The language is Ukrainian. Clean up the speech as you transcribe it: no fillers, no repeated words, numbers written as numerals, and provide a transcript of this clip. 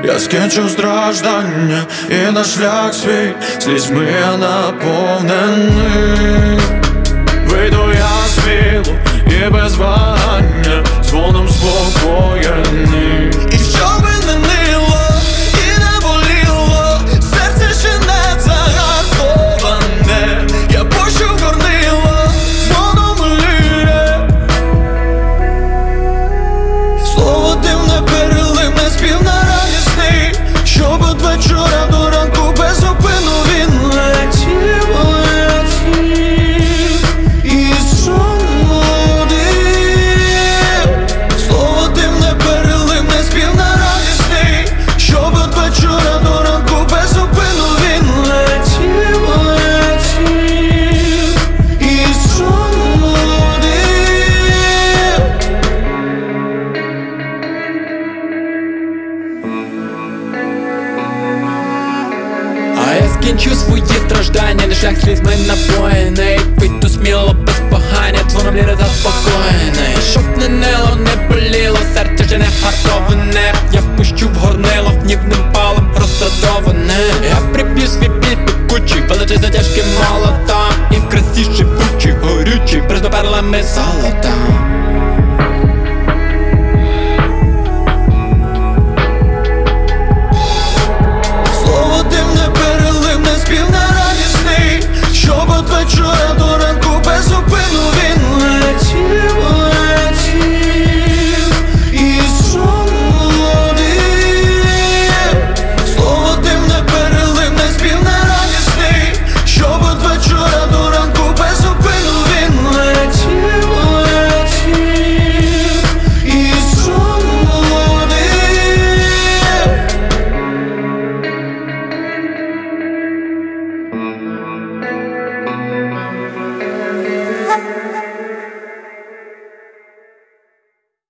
Я скінчу страждання і на шлях свій слізьми я наповнений. Вийду я сміло і без вагання, дзвоном спокоєний. І щоби не нило і не боліло, серце ще не загартоване, я пущу в горнило, дзвоном ліє. Слово дивне, переливне, спів нерадісний, щоб від вечора до ранку без зупину він летів, летів і сонудив. Слово дивне, переливне, спів нерадісний, щоб від вечора до ранку без зупину він летів, летів і сонудив. А я скінчу свої страждання, на шлях слізьми напоєний. Вийду сміло без вагання, дзвоном ліри заспокоєний. Щоб не нило, не боліло, серце ще не гартоване, я пущу в горнило, гнівним палом розтратоване. Я приб'ю свій біль пекучий, величезна тяжка